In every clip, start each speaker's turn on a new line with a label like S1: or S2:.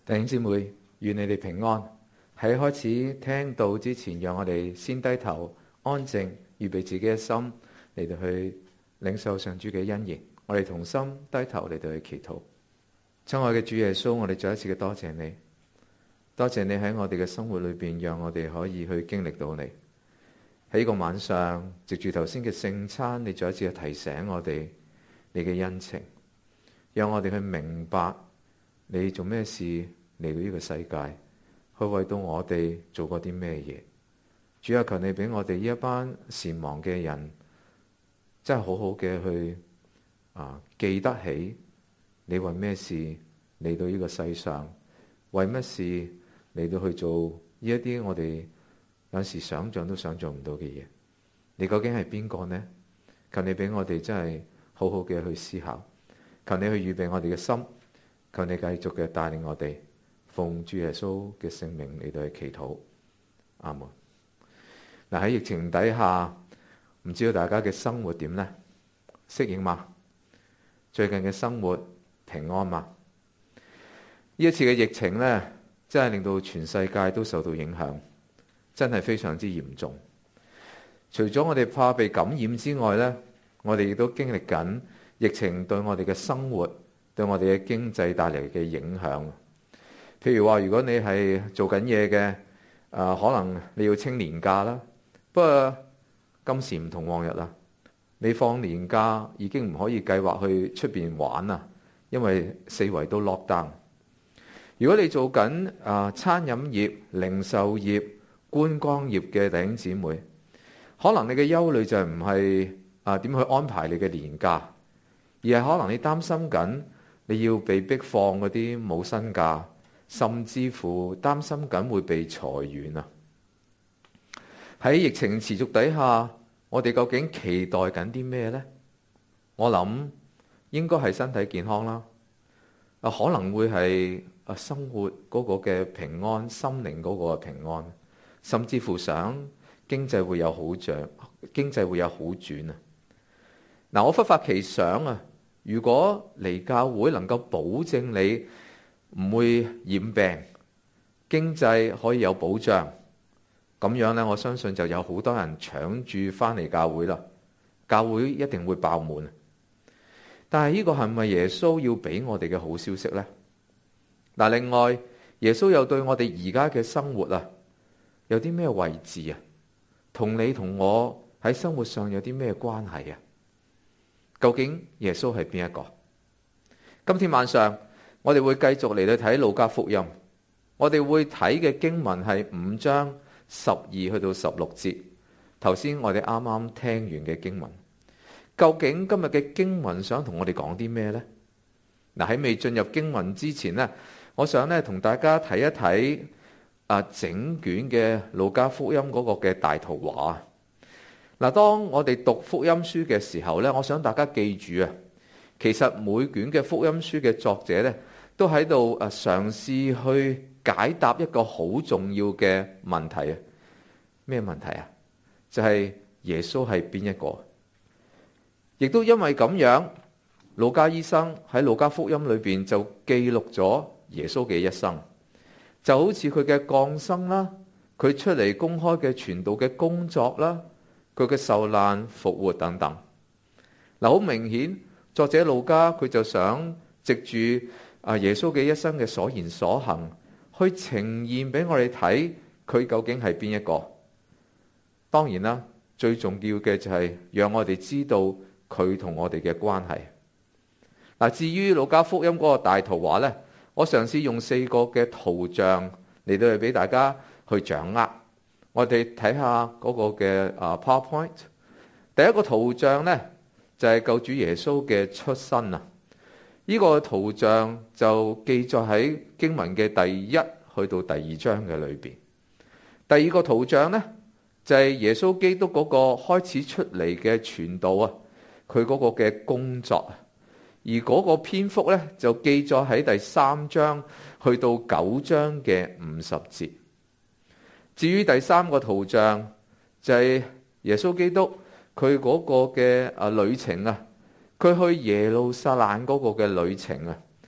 S1: 弟兄姊妹，願你哋平安。喺開始聽道之前，讓我哋先低頭安靜，預備自己嘅心嚟到去領受上主嘅恩言。我哋同心低頭嚟到去祈禱。親愛嘅主耶穌，我哋再一次嘅多謝你，多謝你喺我哋嘅生活裏邊，讓我哋可以去經歷到你。喺呢個晚上，藉住頭先嘅聖餐，你再一次嘅提醒我哋你嘅恩情，讓我哋去明白你做咩事嚟到呢個世界，去為到我哋做過啲咩嘢。主啊，求你俾我哋呢一班善忘嘅人，真係好好嘅去記得起你為咩事嚟到呢個世上，為乜事嚟到去做呢一啲我哋有時想象都想象唔到嘅嘢。你究竟係邊個呢？求你俾我哋真係好好嘅去思考，求你去預備我哋嘅心，求你繼續嘅帶領我哋。奉主耶穌嘅聖名嚟到去祈禱，阿門。嗱，喺疫情底下，唔知道大家嘅生活點呢？適應嗎？最近嘅生活平安嗎？呢一次嘅疫情呢，真係令到全世界都受到影響，真係非常之嚴重。除咗我哋怕被感染之外呢，我哋亦都經歷緊疫情對我哋嘅生活、對我哋嘅經濟帶嚟嘅影響。譬如話，如果你係做緊嘢嘅，可能你要清年假啦。不過今時唔同往日啦，你放年假已經唔可以計劃去出邊玩啦，因為四圍都 lock down。如果你做緊餐飲業、零售業、觀光業嘅弟兄姊妹，可能你嘅憂慮就唔係點去安排你嘅年假，而係可能你擔心緊你要被逼放嗰啲冇薪假，甚至乎擔心緊會被裁員啊！喺疫情持續底下，我哋究竟期待緊啲咩呢？我諗應該係身體健康啦，可能會係生活嗰個嘅平安，心靈嗰個平安，甚至乎想經濟會有好轉，經濟會有好轉啊！嗱，我忽發奇想啊，如果嚟教會能夠保證你唔會染病，經濟可以有保障，咁樣呢，我相信就有好多人搶住翻嚟教會啦，教會一定會爆滿。但係呢個係咪耶穌要俾我哋嘅好消息呢？嗱，另外耶穌又對我哋而家嘅生活有啲咩位置啊？同你同我喺生活上有啲咩關係啊？究竟耶穌係邊一個？今天晚上我哋會繼續嚟到睇路加福音，我哋會睇嘅經文係5章12去到16節。頭先我哋啱啱聽完嘅經文，究竟今日嘅經文想同我哋講啲咩呢？嗱，喺未進入經文之前呢，我想呢同大家睇一睇整卷嘅路加福音嗰個嘅大圖畫。嗱，當我哋讀福音書嘅時候呢，我想大家記住啊，其實每卷嘅福音書嘅作者呢，都喺度嘗試去解答一個好重要嘅問題啊！咩問題啊？就係耶穌係邊一個？亦都因為咁樣，路加醫生喺路加福音裏邊就記錄咗耶穌嘅一生，就好似佢嘅降生啦，佢出嚟公開嘅傳道嘅工作啦，佢嘅受難復活等等。嗱，好明顯，作者路加佢就想藉住耶穌嘅一生嘅所言所行，去呈現俾我哋睇佢究竟係邊一個。當然啦，最重要嘅就係讓我哋知道佢同我哋嘅關係。嗱，至於路加福音嗰個大圖畫呢，我嘗試用4個嘅圖像嚟到俾大家去掌握。我哋睇下嗰個嘅PowerPoint。第一個圖像呢，就係救主耶穌嘅出生啊！呢個圖像就記載喺經文嘅第1去到第2章嘅裏邊。第二個圖像呢，就係耶穌基督嗰個開始出嚟嘅傳道啊，佢嗰個嘅工作。而嗰個篇幅呢，就記載喺第3章去到9章嘅50節。至於第3個圖像就係耶穌基督佢嗰個嘅旅程啊，佢去耶路撒冷嗰個嘅旅程啊。而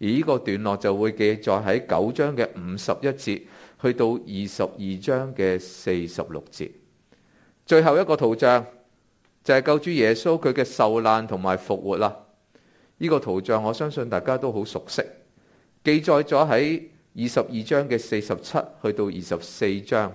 S1: 而呢個段落就會記載喺9章嘅51節去到22章嘅46節。最後一個圖像就係救主耶穌佢嘅受難同埋復活啦。呢個圖像我相信大家都好熟悉，記載咗喺22章嘅47去到24章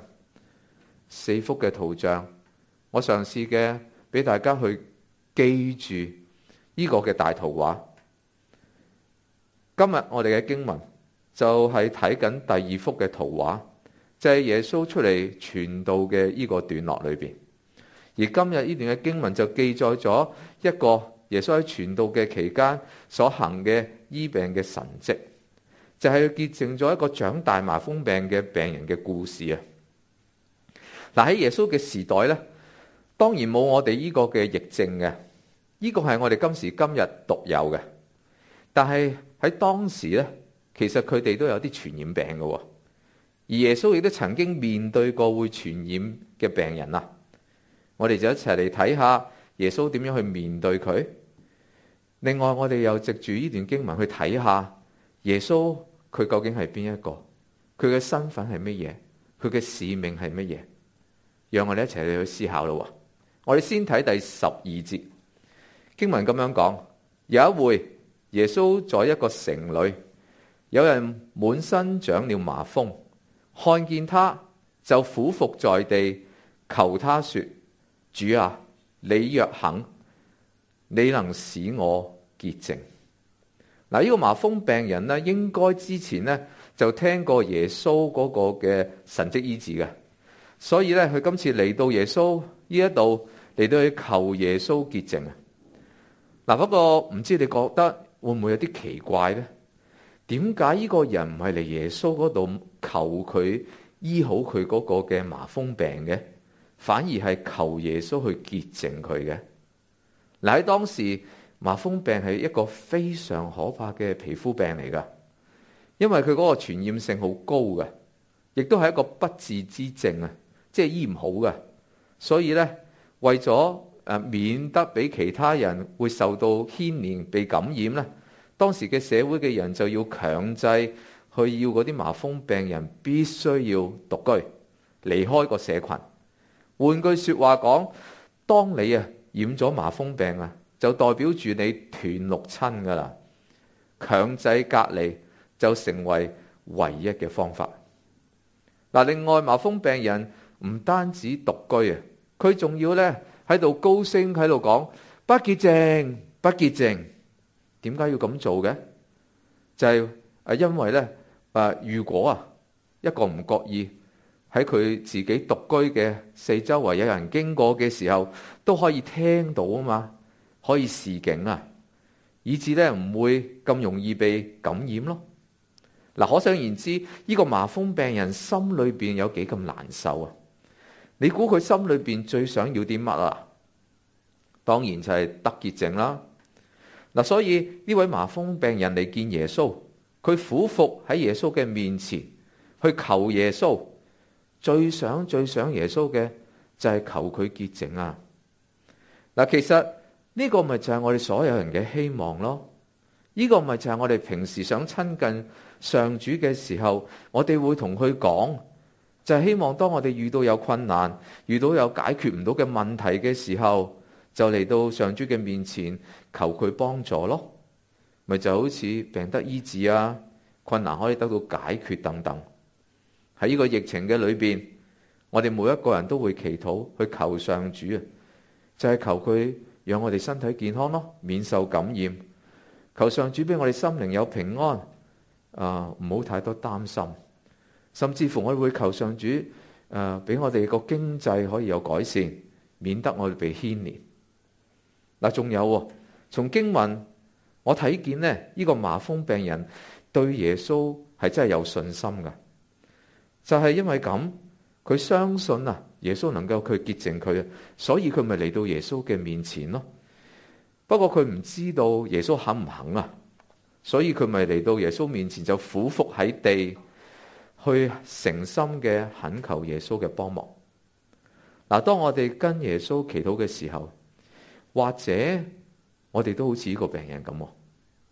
S1: ，4幅嘅圖像。我嘗試嘅俾大家去記住呢個嘅大圖畫。今日我哋嘅經文就係睇緊第二幅嘅圖畫，就係耶穌出嚟傳道嘅呢個段落裏邊。而今日呢段嘅經文就記載咗一個耶穌喺傳道嘅期間所行嘅醫病嘅神蹟，就係佢潔淨咗一個長大麻風病嘅病人嘅故事啊！嗱，喺耶穌嘅時代呢，當然冇我哋呢個嘅疫症嘅，呢個係我哋今時今日獨有嘅。但係喺當時呢，其實佢哋都有啲傳染病嘅，而耶穌亦都曾經面對過會傳染嘅病人啊！我哋就一齊嚟睇下耶穌點樣去面對佢。另外，我哋又藉住呢段經文去睇下耶穌佢究竟係邊一個，佢嘅身份係乜嘢，佢嘅使命係乜嘢。讓我哋一齊嚟去思考咯。我哋先睇第12節經文咁樣講：有一回，耶穌在一個城裏，有人滿身長了麻風，看見他就俯伏在地，求他說：主啊，你若肯，你能使我潔淨。嗱，呢個麻風病人呢，應該之前呢就聽過耶穌嗰個嘅神蹟醫治嘅，所以呢，佢今次嚟到耶穌呢一度嚟到去求耶穌潔淨啊。嗱，不過唔知你覺得會唔會有啲奇怪呢？點解呢個人唔係嚟耶穌嗰度求佢醫好佢嗰個嘅麻風病嘅，反而係求耶穌去潔淨佢嘅？嗱，喺當時麻風病係一個非常可怕嘅皮膚病嚟噶，因為佢嗰個傳染性好高嘅，亦都係一個不治之症啊，即係醫唔好嘅。所以呢，為咗免得俾其他人會受到牽連被感染呢，當時嘅社會嘅人就要強制去要嗰啲麻風病人必須要獨居，離開個社群。換句說話講，當你染咗麻風病啊，就代表住你斷六親噶啦，強制隔離就成為唯一嘅方法。嗱，另外麻風病人唔單止獨居啊，佢仲要呢喺度高聲喺度講不潔淨，不潔淨。點解要咁做嘅？就係因為呢，如果一個唔覺意喺佢自己獨居嘅四周圍有人經過嘅時候，都可以聽到啊嘛，可以示警啊，以致呢唔會咁容易被感染咯。嗱，可想而知，呢個麻風病人心裏邊有幾咁難受啊！你估佢心裏邊最想要啲乜啊？當然就係得潔淨啦。嗱，所以呢位麻風病人嚟見耶穌，佢俯伏喺耶穌嘅面前去求耶穌，最想耶穌嘅就係求佢潔淨啊！嗱，其實呢個咪就係我哋所有人嘅希望咯。呢個咪就係我哋平時想親近上主嘅時候，我哋會同佢講，就係希望當我哋遇到有困難、遇到有解決唔到嘅問題嘅時候，就嚟到上主嘅面前求佢幫助咯。咪就好似病得醫治啊，困難可以得到解決等等。喺呢個疫情嘅裏邊，我哋每一個人都會祈禱去求上主啊，就係求佢讓我哋身體健康咯，免受感染。求上主俾我哋心靈有平安，唔好太多擔心。甚至乎我哋會求上主俾我哋個經濟可以有改善，免得我哋被牽連。嗱，仲有從經文我睇見呢個麻風病人對耶穌係真係有信心㗎，就係因為咁，佢相信耶穌能夠去潔淨佢，所以佢咪嚟到耶穌嘅面前咯。不過佢唔知道耶穌肯唔肯啊，所以佢咪嚟到耶穌面前就俯伏喺地，去誠心嘅懇求耶穌嘅幫忙。嗱，當我哋跟耶穌祈禱嘅時候，或者我哋都好似呢個病人咁，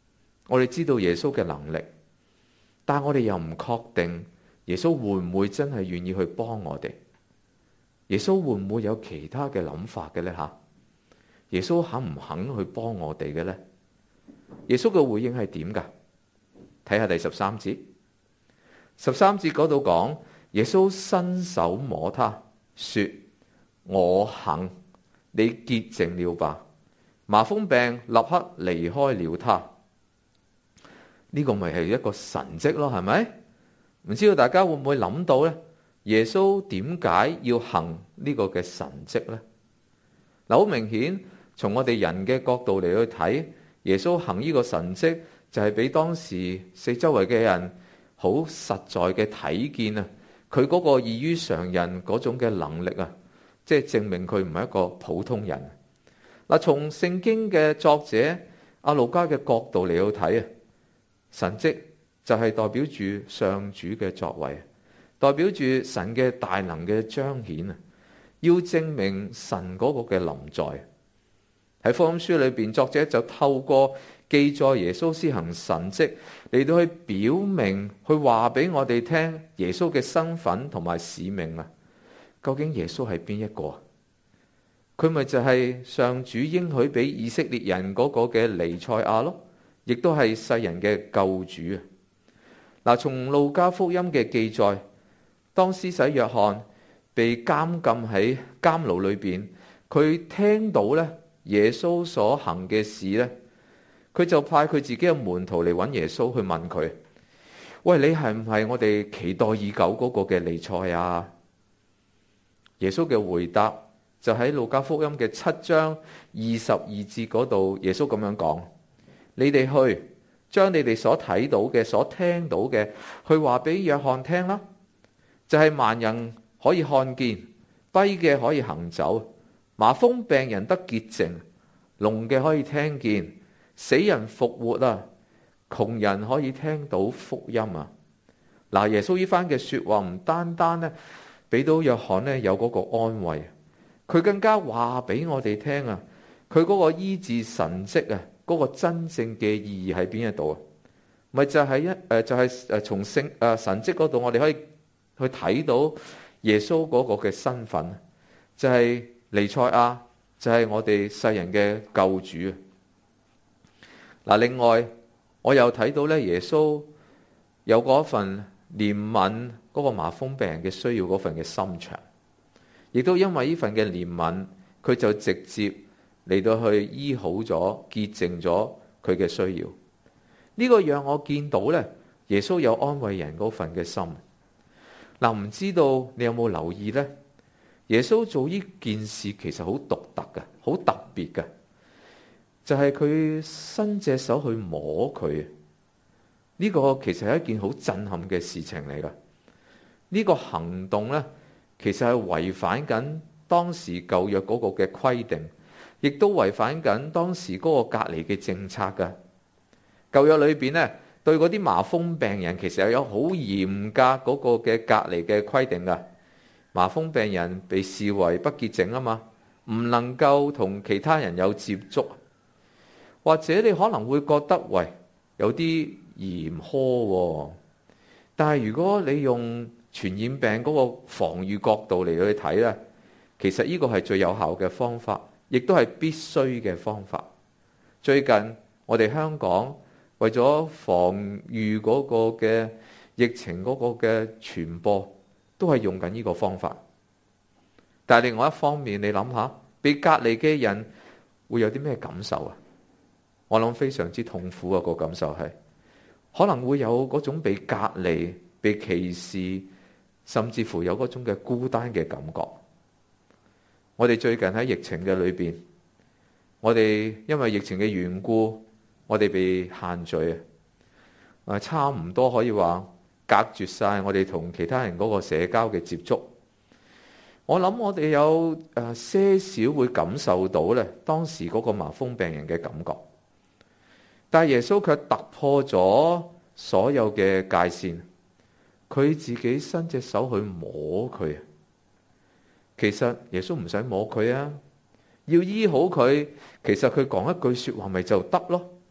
S1: 我哋知道耶穌嘅能力，但我哋又唔確定耶穌會唔會真係願意去幫我哋？耶穌會唔會有其他嘅諗法嘅呢？耶穌肯唔肯去幫我哋嘅呢？耶穌嘅回應係點㗎？睇下第13節。13節嗰度講，耶穌伸手摸他，說：我肯，你潔淨了吧。麻風病立刻離開了他。呢個咪係一個神蹟咯，係咪？唔知道大家會唔會諗到呢？耶穌點解要行呢個嘅神蹟呢？嗱，好明顯，從我哋人嘅角度嚟去睇，耶穌行呢個神蹟就係俾當時四周圍嘅人好實在嘅睇見啊！佢嗰個異於常人嗰種嘅能力啊，即係證明佢唔係一個普通人。嗱，從聖經嘅作者阿路加嘅角度嚟去睇啊，神蹟就係代表住上主嘅作為，代表住神嘅大能嘅彰顯啊！要證明神嗰個嘅臨在。喺福音書裏邊，作者就透過記載耶穌施行神蹟嚟到去表明，去話俾我哋聽耶穌嘅身份同埋使命啊！究竟耶穌係邊一個？佢咪就係上主應許俾以色列人嗰個嘅彌賽亞咯，亦都係世人嘅救主啊！嗱，從路加福音嘅記載，當施洗約翰被監禁喺監牢裏邊，佢聽到咧耶穌所行嘅事咧，佢就派佢自己嘅門徒嚟揾耶穌去問佢：喂，你係唔係我哋期待已久嗰個嘅彌賽亞？耶穌嘅回答就喺路加福音嘅7章22節嗰度，耶穌咁樣講：你哋去將你哋所睇到嘅、所聽到嘅，去話俾約翰聽啦。就係盲人可以看見，跛嘅可以行走，麻風病人得潔淨，聾嘅可以聽見，死人復活啊！窮人可以聽到福音啊！嗱，耶穌呢番嘅說話唔單單咧俾到約翰咧有嗰個安慰，佢更加話俾我哋聽啊！佢嗰個醫治神蹟啊，嗰個真正嘅意義喺邊一度啊？咪就係從神蹟嗰度，我哋可以去睇到耶穌嗰個嘅身份，就係彌賽亞，就係我哋世人嘅救主啊！嗱，另外我又睇到咧，耶穌有嗰份憐憫嗰個麻風病人嘅需要嗰份嘅心腸，亦都因為呢份嘅憐憫，佢就直接嚟到去醫好咗、潔淨咗佢嘅需要。呢個讓我見到咧，耶穌有安慰人嗰份嘅心。嗱，唔知道你有冇留意呢？耶穌做呢件事其實好獨特嘅，好特別嘅，就係佢伸隻手去摸佢。呢個其實係一件好震撼嘅事情嚟噶。呢個行動呢，其實係違反緊當時舊約嗰個嘅規定，亦都違反緊當時嗰個隔離嘅政策噶。舊約裏邊呢，對嗰啲麻風病人其實係有好嚴格嗰個嘅隔離嘅規定噶。麻風病人被視為不潔淨啊嘛，唔能夠同其他人有接觸。或者你可能會覺得，喂，有啲嚴苛喎。但係如果你用傳染病嗰個防禦角度嚟去睇呢，其實呢個係最有效嘅方法，亦都係必須嘅方法。最近我哋香港為咗防禦嗰個嘅疫情嗰個嘅傳播，都係用緊呢個方法。但係另外一方面，你諗下，被隔離嘅人會有啲咩感受啊？我諗非常之痛苦啊！個感受係可能會有嗰種被隔離、被歧視，甚至乎有嗰種嘅孤單嘅感覺。我哋最近喺疫情嘅裏邊，我哋因為疫情嘅緣故，我哋被限聚啊，差唔多可以話隔絕晒我哋同其他人嗰個社交嘅接觸。我諗我哋有些少會感受到咧，當時嗰個麻風病人嘅感覺。但係耶穌卻突破咗所有嘅界線，佢自己伸隻手去摸佢。其實耶穌唔使摸佢啊，要醫好佢，其實佢講一句說話咪就得咯。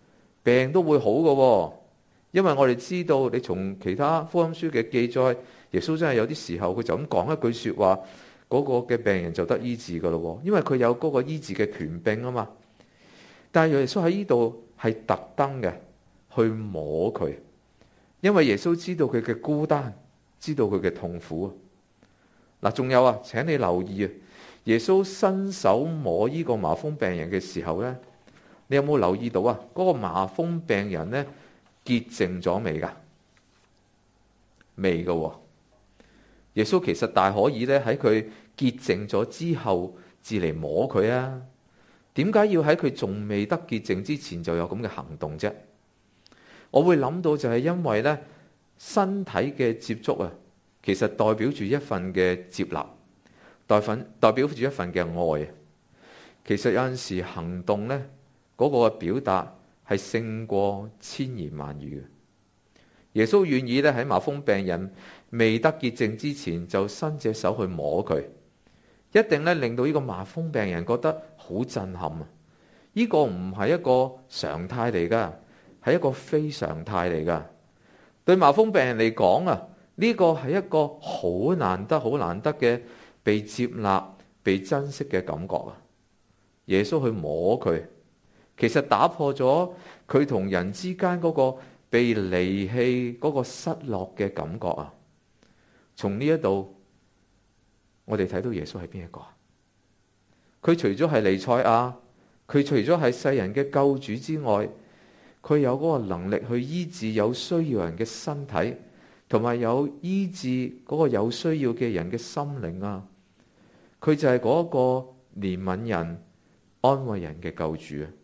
S1: 病都會好嘅。因為我哋知道，你從其他福音書嘅記載，耶穌真係有啲時候佢就咁講一句說話，嗰個嘅病人就得醫治噶咯。因為佢有嗰個醫治嘅權柄啊嘛。但係耶穌喺呢度係特登嘅去摸佢，因為耶穌知道佢嘅孤單，知道佢嘅痛苦。嗱，仲有啊，請你留意啊，耶穌伸手摸呢個麻風病人嘅時候呢，你有冇留意到啊？嗰個麻風病人呢，潔淨咗未噶？未噶喎。耶穌其實大可以咧喺佢潔淨咗之後至嚟摸佢啊。點解要喺佢仲未得潔淨之前就有咁嘅行動啫？我會諗到就係因為咧，身體嘅接觸啊，其實代表住一份嘅接納，代表住一份嘅愛。其實有陣時行動咧，嗰個表達係勝過千言萬語嘅。耶穌願意咧喺麻風病人未得潔淨之前就伸隻手去摸佢，一定咧令到呢個麻風病人覺得好震撼啊！呢個唔係一個常態嚟噶，係一個非常態嚟噶。對麻風病人嚟講啊，呢個係一個好難得、好難得嘅被接納、被珍惜嘅感覺啊！耶穌去摸佢，其實打破咗佢同人之間嗰個被離棄、嗰個失落嘅感覺啊！從呢一度，我哋睇到耶穌係邊一個啊？佢除咗係彌賽亞，佢除咗係世人嘅救主之外，佢有嗰個能力去醫治有需要人嘅身體，同埋有醫治嗰個有需要嘅人嘅心靈啊！佢就係嗰個憐憫人、安慰人嘅救主啊！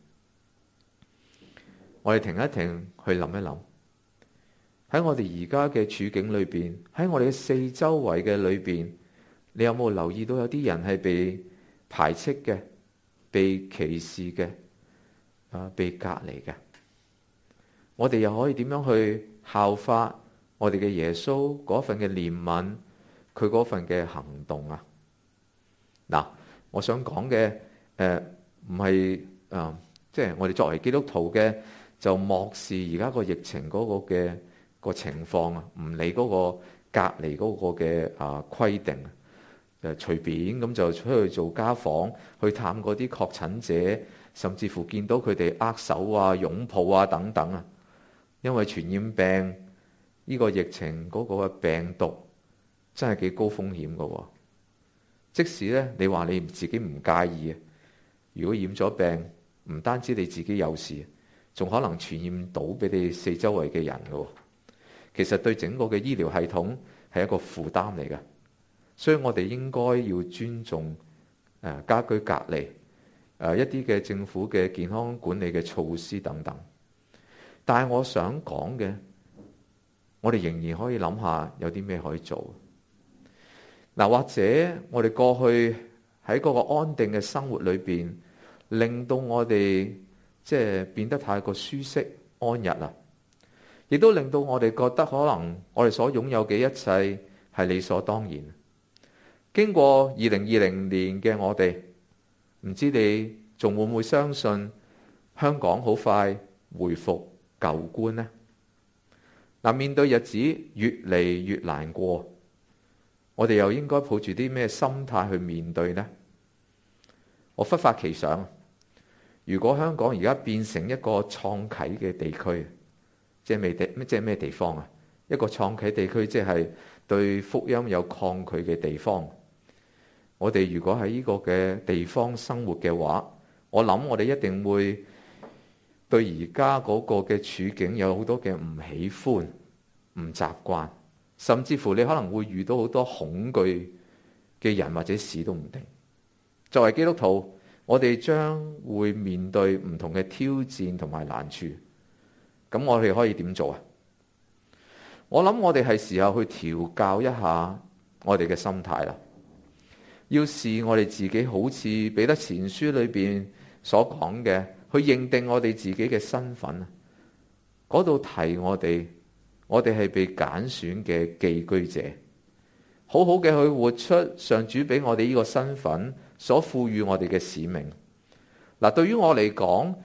S1: 我哋停一停，去諗一諗，喺我哋而家嘅處境裏邊，喺我哋嘅四周圍嘅裏邊，你有冇留意到有啲人係被排斥嘅、被歧視嘅、被隔離嘅？我哋又可以點樣去效法我哋嘅耶穌嗰份嘅憐憫，佢嗰份嘅行動啊？嗱，我想講嘅唔係即係我哋作為基督徒嘅就漠視而家個疫情嗰個嘅個情況啊，唔理嗰個隔離嗰個嘅規定，隨便咁就出去做家訪，去探嗰啲確診者，甚至乎見到佢哋握手啊、擁抱啊等等啊。因為傳染病呢個疫情嗰個病毒真係幾高風險噶。即使咧你話你自己唔介意，如果染咗病，唔單止你自己有事，仲可能傳染到俾你四周圍嘅人噶。其實對整個嘅醫療系統係一個負擔嚟噶，所以我哋應該要尊重家居隔離一啲嘅政府嘅健康管理嘅措施等等。但係我想講嘅，我哋仍然可以諗下有啲咩可以做。嗱，或者我哋過去喺嗰個安定嘅生活裏邊，令到我哋即係變得太過舒適安逸啦，亦都令到我哋覺得可能我哋所擁有嘅一切係理所當然。經過2020年嘅我哋，唔知你仲會唔會相信香港好快回復舊觀呢？嗱，面對日子越嚟越難過，我哋又應該抱住啲咩心態去面對呢？我忽發奇想，如果香港而家變成一個創啟嘅地區，即係咩地方啊？一個創啟地區，即係對福音有抗拒嘅地方。我哋如果喺呢個嘅地方生活嘅話，我諗我哋一定會對而家嗰個嘅處境有好多嘅唔喜歡、唔習慣，甚至乎你可能會遇到好多恐懼嘅人或者事都唔定。作為基督徒，我哋將會面對唔同嘅挑戰同埋難處。咁我哋可以點做啊？我諗我哋係時候去調教一下我哋嘅心態啦。要視我哋自己好似彼得前書裏邊所講嘅，去認定我哋自己嘅身份。嗰度提我哋係被揀選嘅寄居者，好好嘅去活出上主俾我哋呢個身份所賦予我哋嘅使命。嗱，對於我嚟講，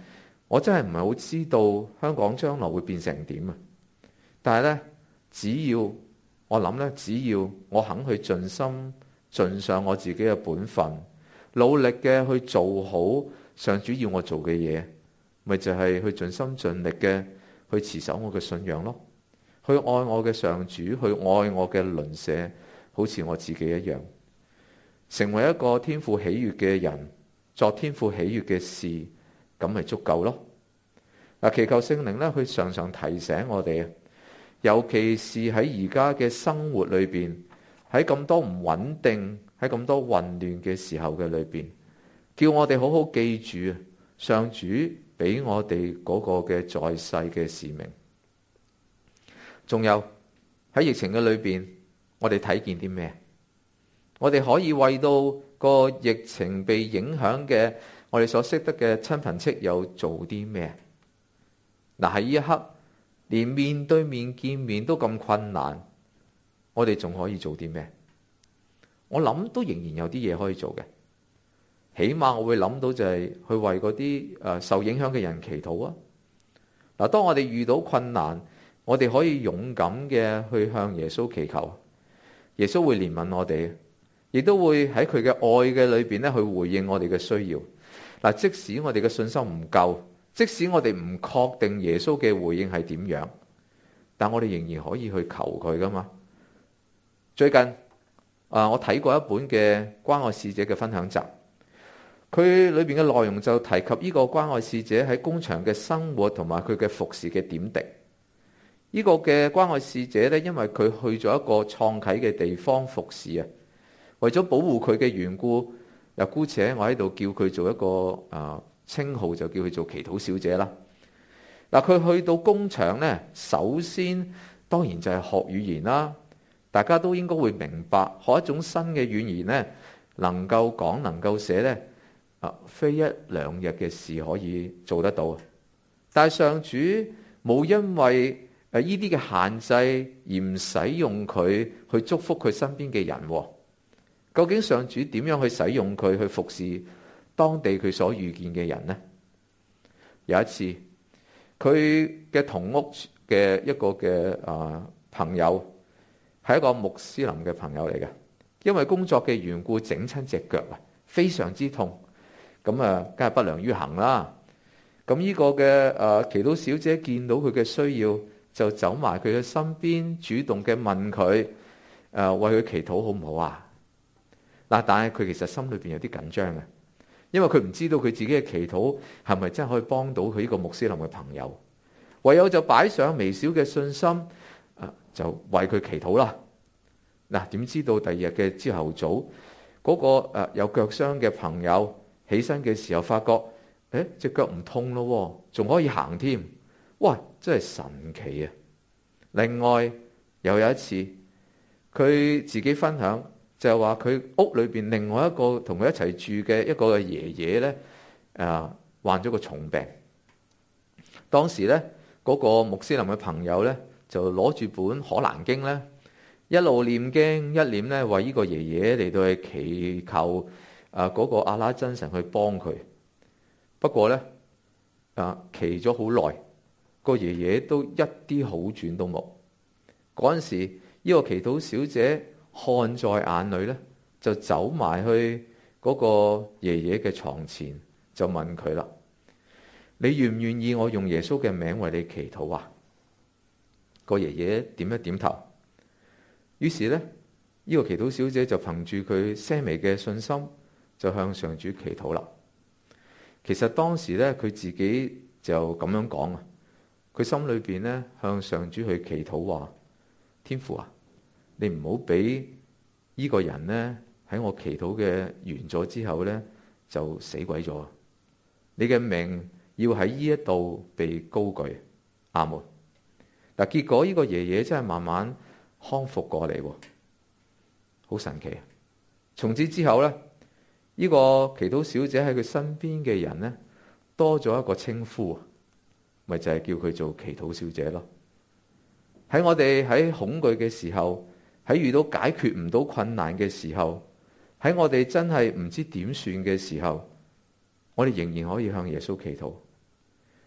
S1: 我真係唔係好知道香港將來會變成點啊！但係呢，只要我肯去盡心盡上我自己嘅本分，努力嘅去做好上主要我做嘅嘢，咪就係去盡心盡力嘅去持守我嘅信仰咯，去愛我嘅上主，去愛我嘅鄰舍，好似我自己一樣，成為一個天父喜悅嘅人，作天父喜悅嘅事，咁咪足夠咯。嗱，祈求聖靈咧，去常常提醒我哋啊，尤其是喺而家嘅生活裏邊，喺咁多唔穩定、喺咁多混亂嘅時候嘅裏邊，叫我哋好好記住上主俾我哋嗰個嘅在世嘅使命。仲有喺疫情嘅裏邊，我哋睇見啲咩？我哋可以為到個疫情被影響嘅我哋所識得嘅親朋戚友做啲咩？嗱，喺呢一刻，連面對面見面都咁困難，我哋仲可以做啲咩？我諗都仍然有啲嘢可以做嘅。起碼我會諗到就係去為嗰啲受影響嘅人祈禱啊！嗱，當我哋遇到困難，我哋可以勇敢嘅去向耶穌祈求，耶穌會憐憫我哋，亦都會喺佢嘅愛嘅裏邊咧去回應我哋嘅需要。嗱，即使我哋嘅信心唔夠，即使我哋唔確定耶穌嘅回應係點樣，但我哋仍然可以去求佢噶嘛。最近我睇過一本嘅關愛使者嘅分享集，佢裏邊嘅內容就提及呢個關愛使者喺工場嘅生活同埋佢嘅服侍嘅點滴。呢個嘅關愛使者呢，因為佢去咗一個創啟嘅地方服侍啊，為咗保護佢嘅緣故，又姑且我喺度叫佢做一個稱號，就叫佢做祈禱小姐啦。嗱，佢去到工場呢，首先當然就係學語言啦。大家都應該會明白，學一種新嘅語言呢，能夠講能夠寫呢，非一兩日嘅事可以做得到。但係上主冇因為呢啲嘅限制而唔使用佢去祝福佢身邊嘅人。究竟上主點樣去使用佢去服侍當地佢所遇見嘅人呢？有一次，佢嘅同屋嘅一個嘅朋友係一個穆斯林嘅朋友嚟嘅，因為工作嘅緣故整親隻腳啊，非常之痛。咁梗係不良於行啦。咁呢個嘅祈禱小姐見到佢嘅需要，就走埋佢嘅身邊，主動嘅問佢為佢祈禱好唔好啊？嗱，但係佢其實心裏邊有啲緊張嘅，因為佢唔知道佢自己嘅祈禱係咪真係可以幫到佢呢個穆斯林嘅朋友，唯有就擺上微小嘅信心，就為佢祈禱啦。嗱，點知道第二日嘅朝頭早，嗰個有腳傷嘅朋友起身嘅時候，發覺隻腳唔痛咯，仲可以行添，哇！真係神奇啊！另外又有一次，佢自己分享就係話佢屋裏邊另外一個同佢一齊住嘅一個爺爺呢，患咗個重病。當時呢，嗰個穆斯林嘅朋友呢，就攞住本可蘭經呢，一路念經一念呢，為呢個爺爺嚟到去祈求嗰個阿拉真神去幫佢。不過呢，祈咗好耐，個爺爺都一啲好轉都冇。嗰陣時，呢個祈禱小姐看在眼裏呢，就走埋去嗰個爺爺嘅床前，就問佢啦：你願唔願意我用耶穌嘅名為你祈禱啊？個爺爺點一點頭。於是呢，呢個祈禱小姐就憑住佢些微嘅信心，就向上主祈禱啦。其實當時呢，佢自己就咁樣講啊，佢心裏邊呢，向上主去祈禱話：天父啊，你唔好俾呢個人呢，喺我祈禱嘅完咗之後呢，就死鬼咗。你嘅名要喺呢一度被高舉。阿門。嗱，結果呢個爺爺真係慢慢康復過嚟，好神奇。從此之後呢，呢個祈禱小姐喺佢身邊嘅人呢，多咗一個稱呼，咪就係叫佢做祈禱小姐咯。喺我哋喺恐懼嘅時候，喺遇到解決唔到困難嘅時候，喺我哋真係唔知點算嘅時候，我哋仍然可以向耶穌祈禱。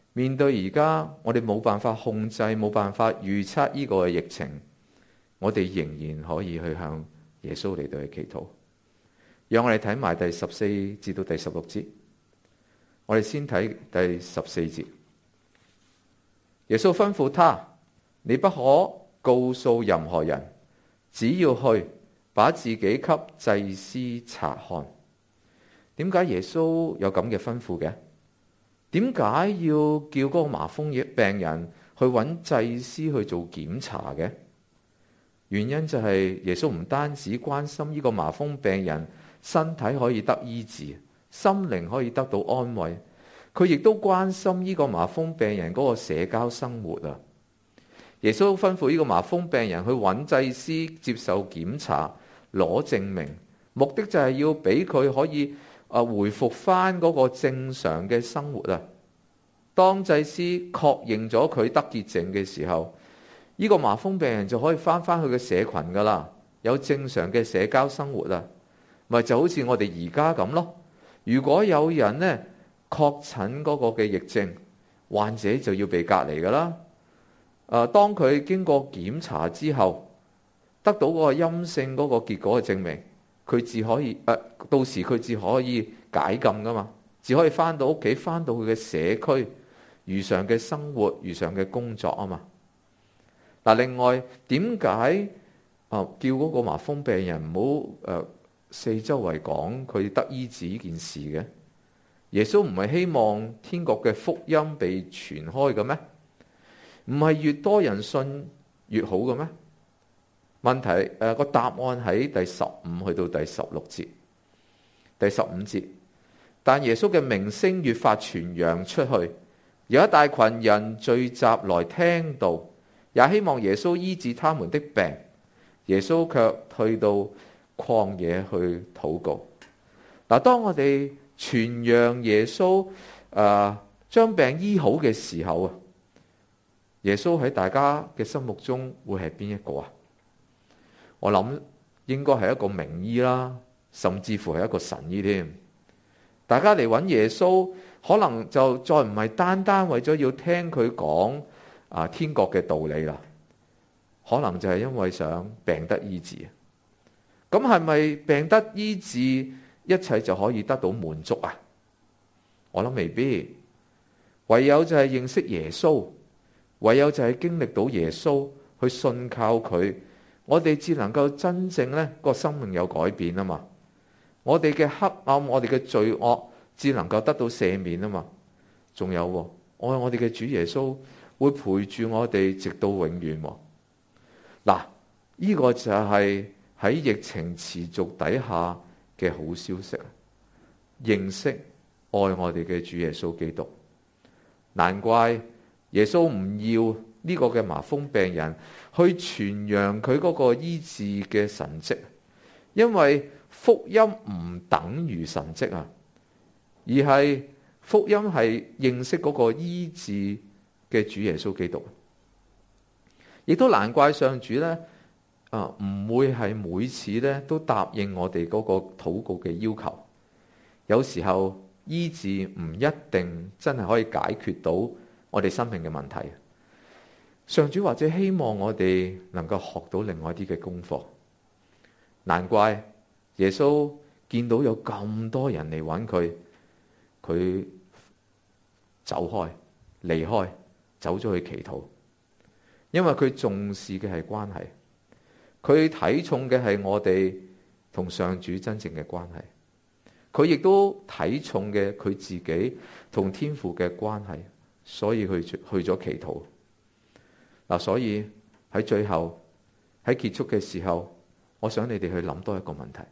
S1: 面對而家我哋冇辦法控制、冇辦法預測呢個疫情，我哋仍然可以去向耶穌嚟到去祈禱。讓我哋睇埋第14至到第16節。我哋先睇第14節。耶穌吩咐他：你不可告訴任何人，只要去把自己給祭司察看。點解耶穌有咁嘅吩咐嘅？點解要叫嗰個麻風病人去揾祭司去做檢查嘅？原因就係耶穌唔單止關心呢個麻風病人身體可以得醫治，心靈可以得到安慰，佢亦都關心呢個麻風病人嗰個社交生活啊！耶穌吩咐呢個麻風病人去揾祭司接受檢查，攞證明，目的就係要俾佢可以回復翻嗰個正常嘅生活啊！當祭司確認咗佢得潔淨嘅時候，呢個麻風病人就可以翻翻去嘅社群噶啦，有正常嘅社交生活啊！咪就好似我哋而家咁咯。如果有人呢確診嗰個嘅疫症，患者就要被隔離噶啦。當佢經過檢查之後，得到嗰個陰性嗰個結果嘅證明，佢至可以到時佢至可以解禁噶嘛，只可以翻到屋企，翻到佢嘅社區，如常嘅生活，如常嘅工作啊嘛。嗱，另外點解叫嗰個麻風病人唔好四周圍講佢得醫治呢件事嘅？耶穌唔係希望天國嘅福音被傳開嘅咩？唔係越多人信越好嘅咩？問題個答案喺第15去到第16節。第15節，但耶穌嘅名聲越發傳揚出去，有一大群人聚集來聽道，也希望耶穌醫治他們的病。耶穌卻退到曠野去禱告。嗱，當我哋傳揚耶穌將病醫好嘅時候啊，耶穌喺大家嘅心目中會係邊一個啊？我諗應該係一個名醫啦，甚至乎係一個神醫添。大家嚟揾耶穌，可能就再唔係單單為咗要聽佢講天國嘅道理啦，可能就係因為想病得醫治。咁係咪病得醫治，一切就可以得到滿足啊？我諗未必，唯有就係認識耶穌，唯有就係經歷到耶穌，去信靠佢，我哋至能夠真正呢個生命有改變啊嘛。我哋嘅黑暗，我哋嘅罪惡，至能夠得到赦免啊嘛。仲有我哋嘅主耶穌會陪住我哋直到永遠。嗱，呢個就係喺疫情持續底下嘅好消息，認識愛我哋嘅主耶穌基督。難怪耶穌唔要呢個嘅麻風病人去傳揚佢嗰個醫治嘅神蹟，因為福音唔等於神蹟啊，而係福音係認識嗰個醫治嘅主耶穌基督。亦都難怪上主呢唔會係每次呢都答應我哋嗰個禱告嘅要求。有時候醫治唔一定真係可以解決到我哋生命嘅問題。上主或者希望我哋能夠學到另外一啲嘅功課。難怪耶穌見到有咁多人嚟揾佢，佢走開、離開，走咗去祈禱，因為佢重視嘅係關係，佢睇重嘅係我哋同上主真正嘅關係，佢亦都睇重嘅佢自己同天父嘅關係，所以去咗祈禱。嗱，所以喺最後喺結束嘅時候，我想你哋去諗多一個問題。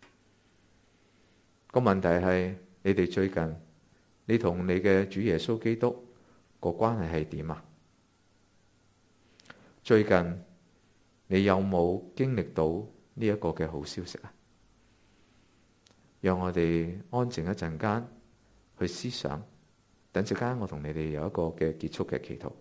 S1: 個問題係你哋最近你同你嘅主耶穌基督個關係係點啊？最近你有冇經歷到呢一個嘅好消息啊？讓我哋安靜一陣間去思想，等陣間我同你哋有一個嘅結束嘅祈禱。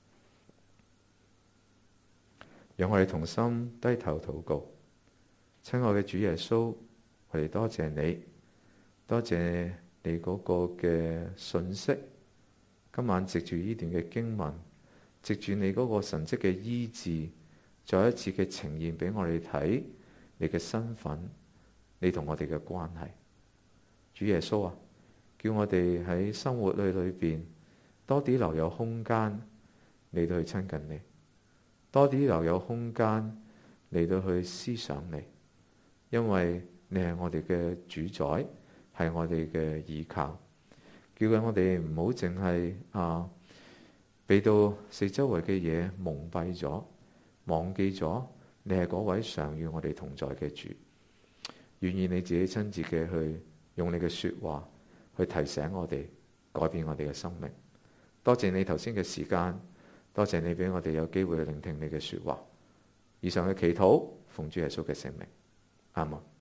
S1: 讓我哋同心低頭禱告。親愛嘅主耶穌，我哋多謝你，多謝你嗰個嘅信息， 今晚藉住呢段嘅經文，藉住你嗰個神蹟嘅醫治，再一次嘅呈現俾我哋睇你嘅身份，你同我哋嘅關係。主耶穌啊，叫我哋喺生活裏邊多啲留有空間嚟到去親近你，多啲留有空間嚟到去思想你，因為你係我哋嘅主宰，係我哋嘅依靠。叫緊我哋唔好淨係俾到四周圍嘅嘢蒙蔽咗，忘記咗你係嗰位常與我哋同在嘅主。願意你自己親自嘅去用你嘅說話去提醒我哋，改變我哋嘅生命。多謝你頭先嘅時間，多謝你俾我哋有機會去聆聽你嘅說話。以上嘅祈禱奉主耶穌嘅聖名，阿們。